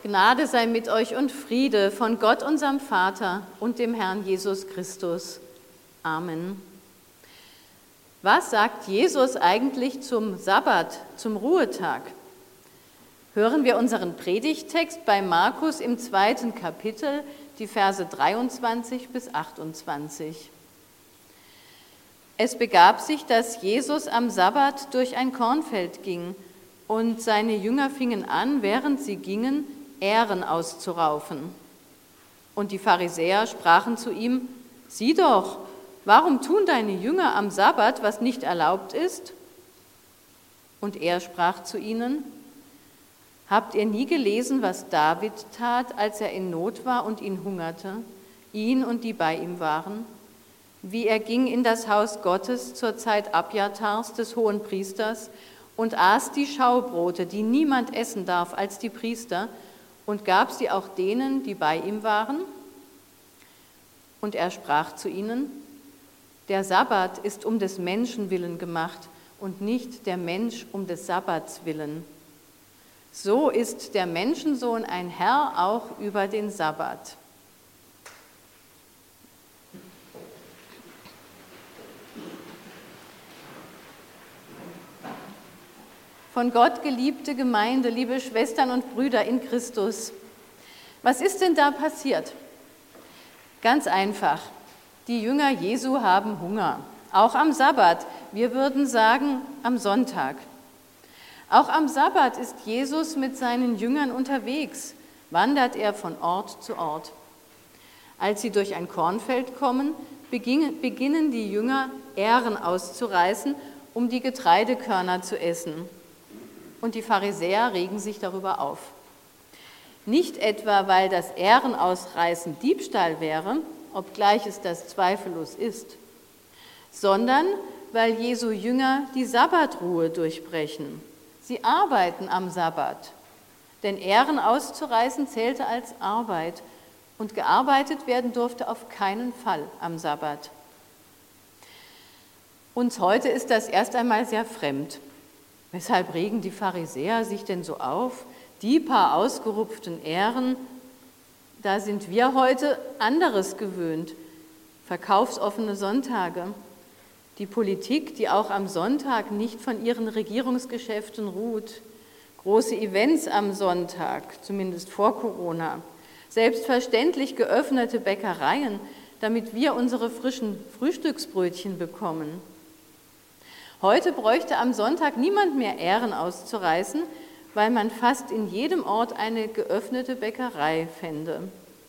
Gnade sei mit euch und Friede von Gott, unserem Vater und dem Herrn Jesus Christus. Amen. Was sagt Jesus eigentlich zum Sabbat, zum Ruhetag? Hören wir unseren Predigttext bei Markus im 2. Kapitel, die Verse 23 bis 28. Es begab sich, dass Jesus am Sabbat durch ein Kornfeld ging, und seine Jünger fingen an, während sie gingen, Ähren auszuraufen. Und die Pharisäer sprachen zu ihm: Sieh doch, warum tun deine Jünger am Sabbat, was nicht erlaubt ist? Und er sprach zu ihnen: Habt ihr nie gelesen, was David tat, als er in Not war und ihn hungerte, ihn und die bei ihm waren? Wie er ging in das Haus Gottes zur Zeit Abjatars, des Hohenpriesters, und aß die Schaubrote, die niemand essen darf als die Priester, und gab sie auch denen, die bei ihm waren? Und er sprach zu ihnen: Der Sabbat ist um des Menschen willen gemacht und nicht der Mensch um des Sabbats willen. So ist der Menschensohn ein Herr auch über den Sabbat. Von Gott geliebte Gemeinde, liebe Schwestern und Brüder in Christus. Was ist denn da passiert? Ganz einfach. Die Jünger Jesu haben Hunger. Auch am Sabbat. Wir würden sagen, am Sonntag. Auch am Sabbat ist Jesus mit seinen Jüngern unterwegs, wandert er von Ort zu Ort. Als sie durch ein Kornfeld kommen, beginnen die Jünger, Ähren auszureißen, um die Getreidekörner zu essen. Und die Pharisäer regen sich darüber auf. Nicht etwa, weil das Ährenausreißen Diebstahl wäre, obgleich es das zweifellos ist, sondern weil Jesu Jünger die Sabbatruhe durchbrechen. Sie arbeiten am Sabbat, denn Ähren auszureißen zählte als Arbeit und gearbeitet werden durfte auf keinen Fall am Sabbat. Uns heute ist das erst einmal sehr fremd. Weshalb regen die Pharisäer sich denn so auf? Die paar ausgerupften Ähren, da sind wir heute anderes gewöhnt. Verkaufsoffene Sonntage. Die Politik, die auch am Sonntag nicht von ihren Regierungsgeschäften ruht. Große Events am Sonntag, zumindest vor Corona. Selbstverständlich geöffnete Bäckereien, damit wir unsere frischen Frühstücksbrötchen bekommen. Heute bräuchte am Sonntag niemand mehr Ähren auszureißen, weil man fast in jedem Ort eine geöffnete Bäckerei fände.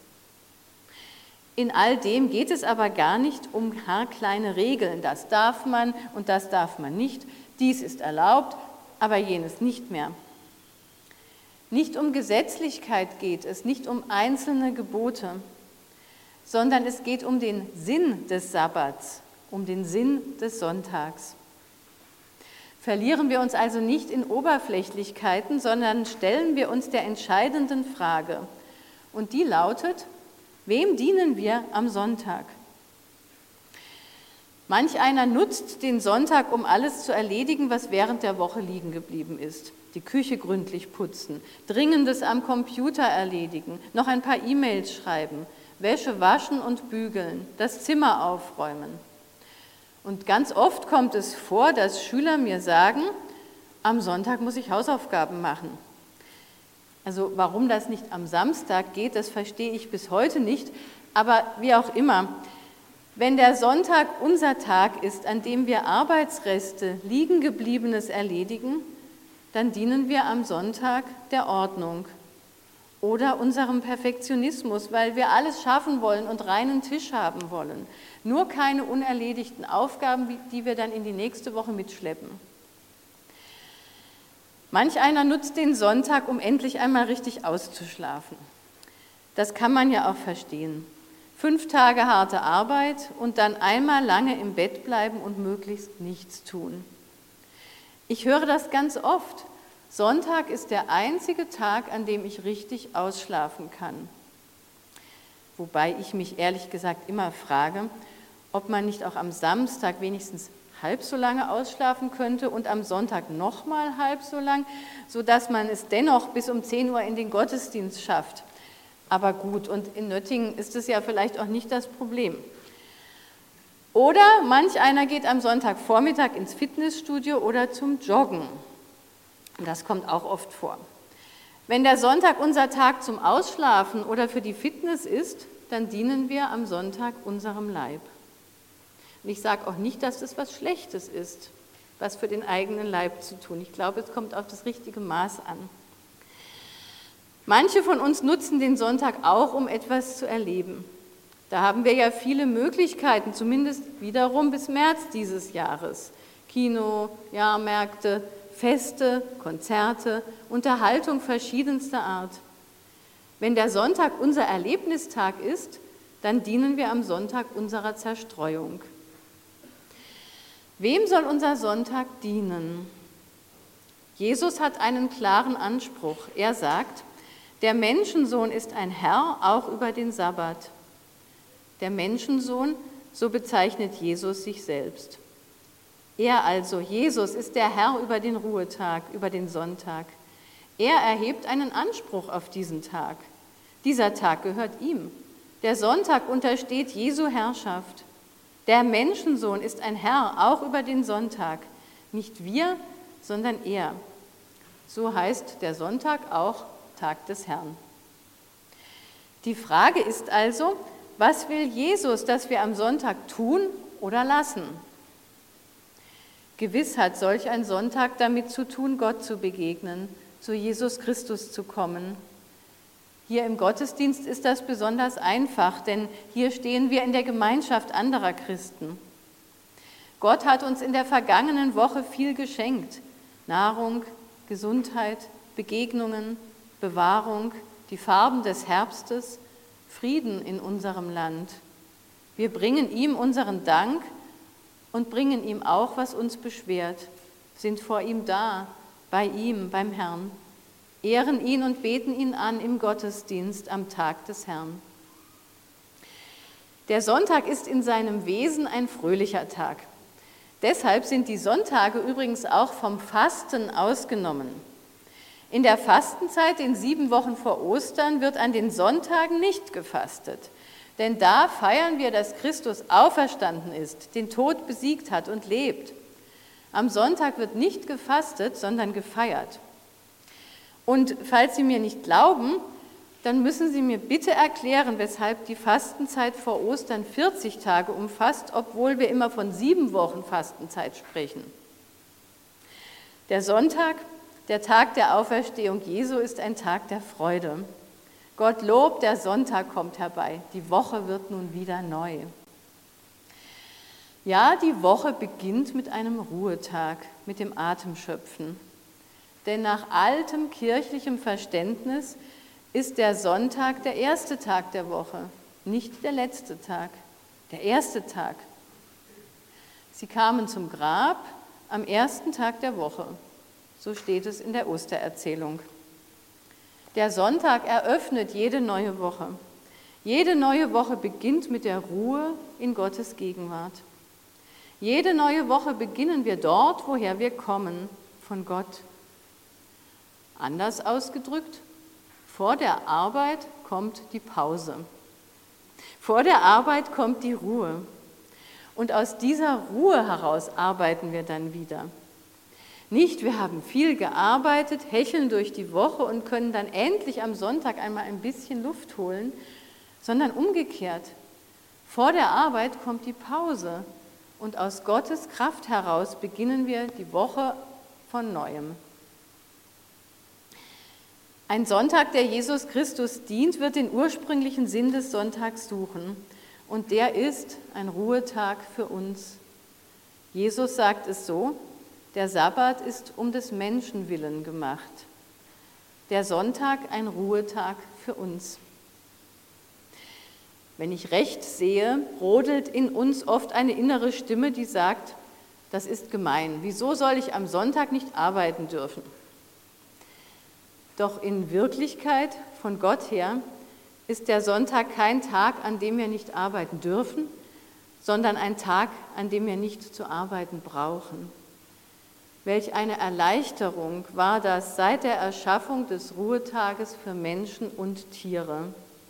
In all dem geht es aber gar nicht um haarkleine Regeln. Das darf man und das darf man nicht. Dies ist erlaubt, aber jenes nicht mehr. Nicht um Gesetzlichkeit geht es, nicht um einzelne Gebote, sondern es geht um den Sinn des Sabbats, um den Sinn des Sonntags. Verlieren wir uns also nicht in Oberflächlichkeiten, sondern stellen wir uns der entscheidenden Frage. Und die lautet: Wem dienen wir am Sonntag? Manch einer nutzt den Sonntag, um alles zu erledigen, was während der Woche liegen geblieben ist. Die Küche gründlich putzen, Dringendes am Computer erledigen, noch ein paar E-Mails schreiben, Wäsche waschen und bügeln, das Zimmer aufräumen. Und ganz oft kommt es vor, dass Schüler mir sagen: Am Sonntag muss ich Hausaufgaben machen. Also warum das nicht am Samstag geht, das verstehe ich bis heute nicht. Aber wie auch immer, wenn der Sonntag unser Tag ist, an dem wir Arbeitsreste, Liegengebliebenes erledigen, dann dienen wir am Sonntag der Ordnung oder unserem Perfektionismus, weil wir alles schaffen wollen und reinen Tisch haben wollen. Nur keine unerledigten Aufgaben, die wir dann in die nächste Woche mitschleppen. Manch einer nutzt den Sonntag, um endlich einmal richtig auszuschlafen. Das kann man ja auch verstehen. 5 Tage harte Arbeit und dann einmal lange im Bett bleiben und möglichst nichts tun. Ich höre das ganz oft. Sonntag ist der einzige Tag, an dem ich richtig ausschlafen kann. Wobei ich mich ehrlich gesagt immer frage, ob man nicht auch am Samstag wenigstens halb so lange ausschlafen könnte und am Sonntag nochmal halb so lang, sodass man es dennoch bis um 10 Uhr in den Gottesdienst schafft. Aber gut, und in Nöttingen ist es ja vielleicht auch nicht das Problem. Oder manch einer geht am Sonntagvormittag ins Fitnessstudio oder zum Joggen. Das kommt auch oft vor. Wenn der Sonntag unser Tag zum Ausschlafen oder für die Fitness ist, dann dienen wir am Sonntag unserem Leib. Und ich sage auch nicht, dass das was Schlechtes ist, was für den eigenen Leib zu tun. Ich glaube, es kommt auf das richtige Maß an. Manche von uns nutzen den Sonntag auch, um etwas zu erleben. Da haben wir ja viele Möglichkeiten, zumindest wiederum bis März dieses Jahres. Kino, Jahrmärkte, Feste, Konzerte, Unterhaltung verschiedenster Art. Wenn der Sonntag unser Erlebnistag ist, dann dienen wir am Sonntag unserer Zerstreuung. Wem soll unser Sonntag dienen? Jesus hat einen klaren Anspruch. Er sagt, der Menschensohn ist ein Herr auch über den Sabbat. Der Menschensohn, so bezeichnet Jesus sich selbst. Er also, Jesus, ist der Herr über den Ruhetag, über den Sonntag. Er erhebt einen Anspruch auf diesen Tag. Dieser Tag gehört ihm. Der Sonntag untersteht Jesu Herrschaft. Der Menschensohn ist ein Herr auch über den Sonntag. Nicht wir, sondern er. So heißt der Sonntag auch Tag des Herrn. Die Frage ist also, was will Jesus, dass wir am Sonntag tun oder lassen? Gewiss hat solch ein Sonntag damit zu tun, Gott zu begegnen, zu Jesus Christus zu kommen. Hier im Gottesdienst ist das besonders einfach, denn hier stehen wir in der Gemeinschaft anderer Christen. Gott hat uns in der vergangenen Woche viel geschenkt. Nahrung, Gesundheit, Begegnungen, Bewahrung, die Farben des Herbstes, Frieden in unserem Land. Wir bringen ihm unseren Dank und bringen ihm auch, was uns beschwert, sind vor ihm da, bei ihm, beim Herrn, ehren ihn und beten ihn an im Gottesdienst am Tag des Herrn. Der Sonntag ist in seinem Wesen ein fröhlicher Tag. Deshalb sind die Sonntage übrigens auch vom Fasten ausgenommen. In der Fastenzeit, in 7 Wochen vor Ostern, wird an den Sonntagen nicht gefastet. Denn da feiern wir, dass Christus auferstanden ist, den Tod besiegt hat und lebt. Am Sonntag wird nicht gefastet, sondern gefeiert. Und falls Sie mir nicht glauben, dann müssen Sie mir bitte erklären, weshalb die Fastenzeit vor Ostern 40 Tage umfasst, obwohl wir immer von 7 Wochen Fastenzeit sprechen. Der Sonntag, der Tag der Auferstehung Jesu, ist ein Tag der Freude. Gott lobt, der Sonntag kommt herbei. Die Woche wird nun wieder neu. Ja, die Woche beginnt mit einem Ruhetag, mit dem Atemschöpfen. Denn nach altem kirchlichem Verständnis ist der Sonntag der erste Tag der Woche, nicht der letzte Tag, der erste Tag. Sie kamen zum Grab am ersten Tag der Woche. So steht es in der Ostererzählung. Der Sonntag eröffnet jede neue Woche. Jede neue Woche beginnt mit der Ruhe in Gottes Gegenwart. Jede neue Woche beginnen wir dort, woher wir kommen, von Gott. Anders ausgedrückt, vor der Arbeit kommt die Pause. Vor der Arbeit kommt die Ruhe. Und aus dieser Ruhe heraus arbeiten wir dann wieder. Nicht, wir haben viel gearbeitet, hecheln durch die Woche und können dann endlich am Sonntag einmal ein bisschen Luft holen, sondern umgekehrt. Vor der Arbeit kommt die Pause und aus Gottes Kraft heraus beginnen wir die Woche von Neuem. Ein Sonntag, der Jesus Christus dient, wird den ursprünglichen Sinn des Sonntags suchen. Und der ist ein Ruhetag für uns. Jesus sagt es so: Der Sabbat ist um des Menschen willen gemacht. Der Sonntag ein Ruhetag für uns. Wenn ich recht sehe, brodelt in uns oft eine innere Stimme, die sagt, das ist gemein. Wieso soll ich am Sonntag nicht arbeiten dürfen? Doch in Wirklichkeit, von Gott her, ist der Sonntag kein Tag, an dem wir nicht arbeiten dürfen, sondern ein Tag, an dem wir nicht zu arbeiten brauchen. Welch eine Erleichterung war das seit der Erschaffung des Ruhetages für Menschen und Tiere.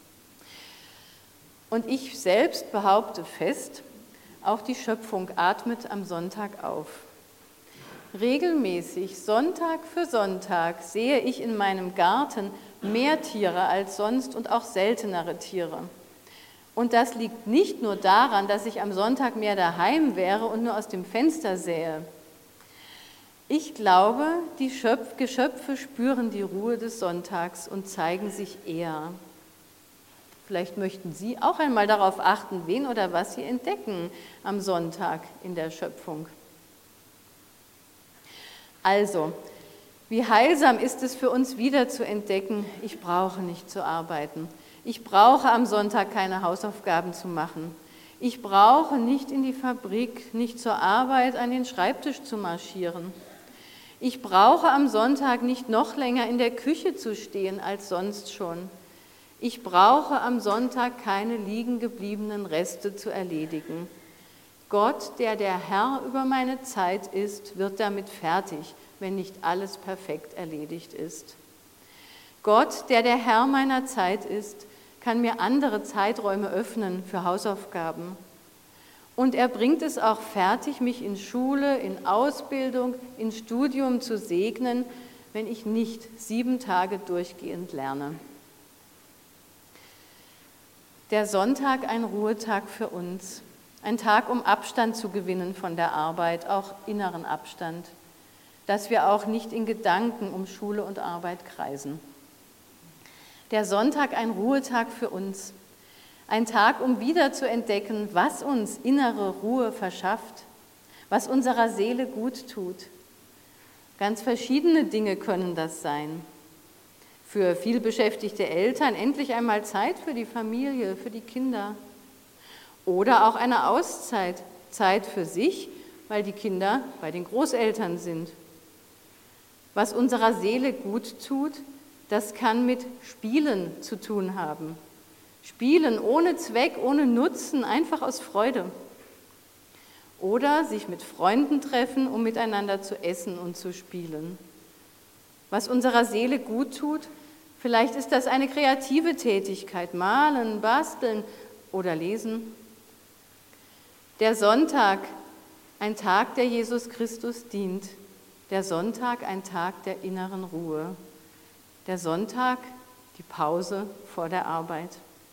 Und ich selbst behaupte fest, auch die Schöpfung atmet am Sonntag auf. Regelmäßig, Sonntag für Sonntag, sehe ich in meinem Garten mehr Tiere als sonst und auch seltenere Tiere. Und das liegt nicht nur daran, dass ich am Sonntag mehr daheim wäre und nur aus dem Fenster sähe. Ich glaube, die Geschöpfe spüren die Ruhe des Sonntags und zeigen sich eher. Vielleicht möchten Sie auch einmal darauf achten, wen oder was Sie entdecken am Sonntag in der Schöpfung. Also, wie heilsam ist es für uns wieder zu entdecken, ich brauche nicht zu arbeiten. Ich brauche am Sonntag keine Hausaufgaben zu machen. Ich brauche nicht in die Fabrik, nicht zur Arbeit an den Schreibtisch zu marschieren. Ich brauche am Sonntag nicht noch länger in der Küche zu stehen als sonst schon. Ich brauche am Sonntag keine liegen gebliebenen Reste zu erledigen. Gott, der Herr über meine Zeit ist, wird damit fertig, wenn nicht alles perfekt erledigt ist. Gott, der Herr meiner Zeit ist, kann mir andere Zeiträume öffnen für Hausaufgaben. Und er bringt es auch fertig, mich in Schule, in Ausbildung, in Studium zu segnen, wenn ich nicht 7 Tage durchgehend lerne. Der Sonntag ein Ruhetag für uns. Ein Tag, um Abstand zu gewinnen von der Arbeit, auch inneren Abstand, dass wir auch nicht in Gedanken um Schule und Arbeit kreisen. Der Sonntag ein Ruhetag für uns. Ein Tag, um wieder zu entdecken, was uns innere Ruhe verschafft, was unserer Seele gut tut. Ganz verschiedene Dinge können das sein. Für vielbeschäftigte Eltern endlich einmal Zeit für die Familie, für die Kinder. Oder auch eine Auszeit, Zeit für sich, weil die Kinder bei den Großeltern sind. Was unserer Seele gut tut, das kann mit Spielen zu tun haben. Spielen ohne Zweck, ohne Nutzen, einfach aus Freude. Oder sich mit Freunden treffen, um miteinander zu essen und zu spielen. Was unserer Seele gut tut, vielleicht ist das eine kreative Tätigkeit, malen, basteln oder lesen. Der Sonntag, ein Tag, der Jesus Christus dient. Der Sonntag, ein Tag der inneren Ruhe. Der Sonntag, die Pause vor der Arbeit.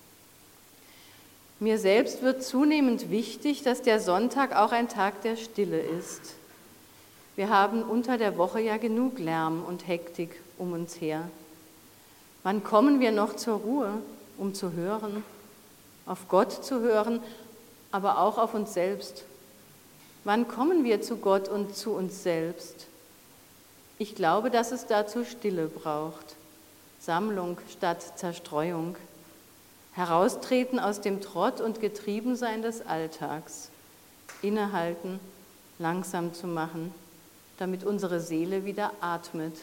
Mir selbst wird zunehmend wichtig, dass der Sonntag auch ein Tag der Stille ist. Wir haben unter der Woche ja genug Lärm und Hektik um uns her. Wann kommen wir noch zur Ruhe, um zu hören, auf Gott zu hören, aber auch auf uns selbst? Wann kommen wir zu Gott und zu uns selbst? Ich glaube, dass es dazu Stille braucht. Sammlung statt Zerstreuung. Heraustreten aus dem Trott und Getriebensein des Alltags. Innehalten, langsam zu machen, damit unsere Seele wieder atmet.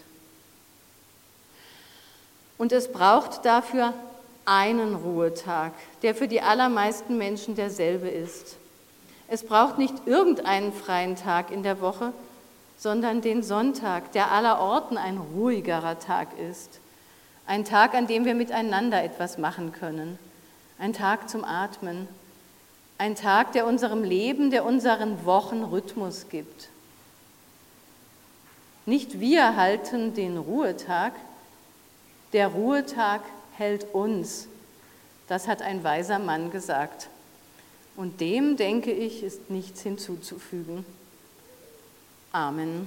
Und es braucht dafür einen Ruhetag, der für die allermeisten Menschen derselbe ist. Es braucht nicht irgendeinen freien Tag in der Woche, sondern den Sonntag, der allerorten ein ruhigerer Tag ist. Ein Tag, an dem wir miteinander etwas machen können. Ein Tag zum Atmen. Ein Tag, der unserem Leben, der unseren Wochen Rhythmus gibt. Nicht wir halten den Ruhetag, der Ruhetag hält uns. Das hat ein weiser Mann gesagt. Und dem, denke ich, ist nichts hinzuzufügen. Amen.